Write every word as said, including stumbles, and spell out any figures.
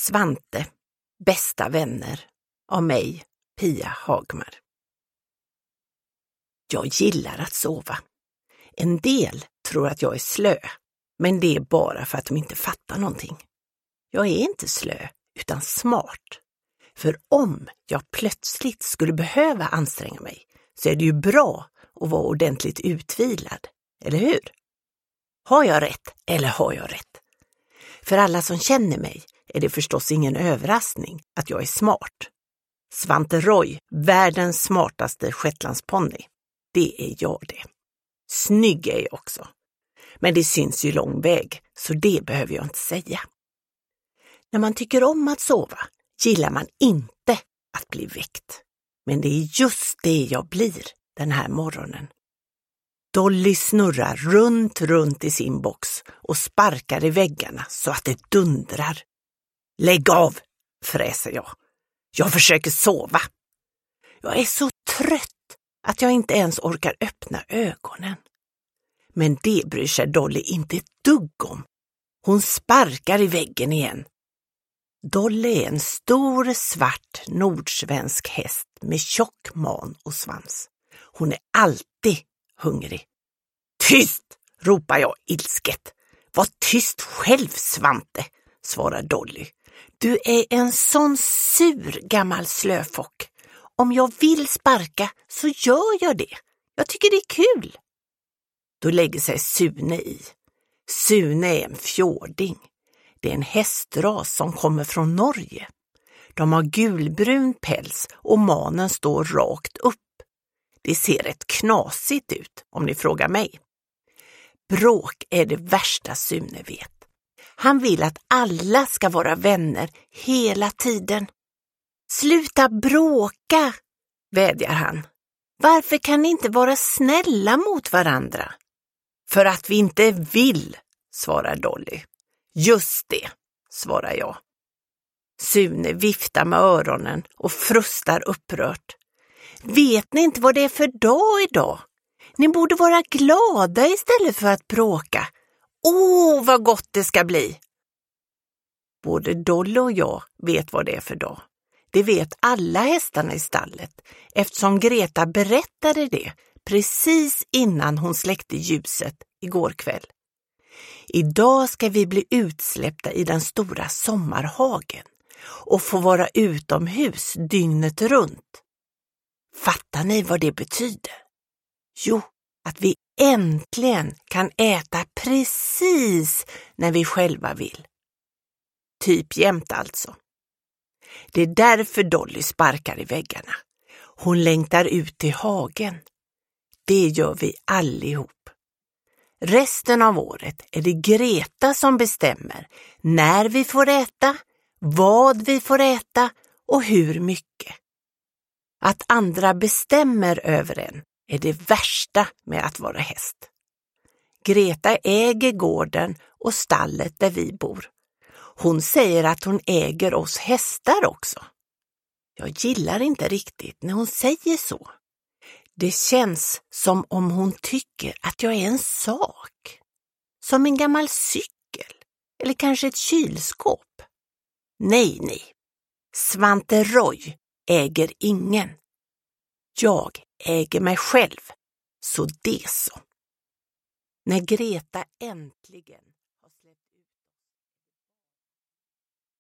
Svante, bästa vänner, av mig, Pia Hagmar. Jag gillar att sova. En del tror att jag är slö, men det är bara för att de inte fattar någonting. Jag är inte slö, utan smart. För om jag plötsligt skulle behöva anstränga mig så är det ju bra att vara ordentligt utvilad, eller hur? Har jag rätt eller har jag rätt? För alla som känner mig är det förstås ingen överraskning att jag är smart. Svante Roy, världens smartaste shetlandsponny, det är jag det. Snygg är jag också. Men det syns ju lång väg, så det behöver jag inte säga. När man tycker om att sova gillar man inte att bli väckt. Men det är just det jag blir den här morgonen. Dolly snurrar runt, runt i sin box och sparkar i väggarna så att det dundrar. Lägg av, fräser jag. Jag försöker sova. Jag är så trött att jag inte ens orkar öppna ögonen. Men det bryr sig Dolly inte ett dugg om. Hon sparkar i väggen igen. Dolly är en stor svart nordsvensk häst med tjock man och svans. Hon är alltid hungrig. Tyst, ropar jag ilsket. Var tyst själv, Svante, svarar Dolly. Du är en sån sur gammal slöfock. Om jag vill sparka så gör jag det. Jag tycker det är kul. Då lägger sig Sune i. Sune är en fjording. Det är en hästras som kommer från Norge. De har gulbrun päls och manen står rakt upp. Det ser rätt knasigt ut om ni frågar mig. Bråk är det värsta Sune vet. Han vill att alla ska vara vänner hela tiden. Sluta bråka, vädjar han. Varför kan ni inte vara snälla mot varandra? För att vi inte vill, svarar Dolly. Just det, svarar jag. Sune viftar med öronen och frustar upprört. Vet ni inte vad det är för dag idag? Ni borde vara glada istället för att bråka. Åh, vad gott det ska bli! Både Dolly och jag vet vad det är för dag. Det vet alla hästarna i stallet eftersom Greta berättade det precis innan hon släckte ljuset igår kväll. Idag ska vi bli utsläppta i den stora sommarhagen och få vara utomhus dygnet runt. Fattar ni vad det betyder? Jo, att vi äntligen kan äta precis när vi själva vill. Typ jämt alltså. Det är därför Dolly sparkar i väggarna. Hon längtar ut till hagen. Det gör vi allihop. Resten av året är det Greta som bestämmer när vi får äta, vad vi får äta och hur mycket. Att andra bestämmer över en är det värsta med att vara häst. Greta äger gården och stallet där vi bor. Hon säger att hon äger oss hästar också. Jag gillar inte riktigt när hon säger så. Det känns som om hon tycker att jag är en sak. Som en gammal cykel. Eller kanske ett kylskåp. Nej, nej. Svante Roy äger ingen. Jag äger mig själv. Så det så. När Greta äntligen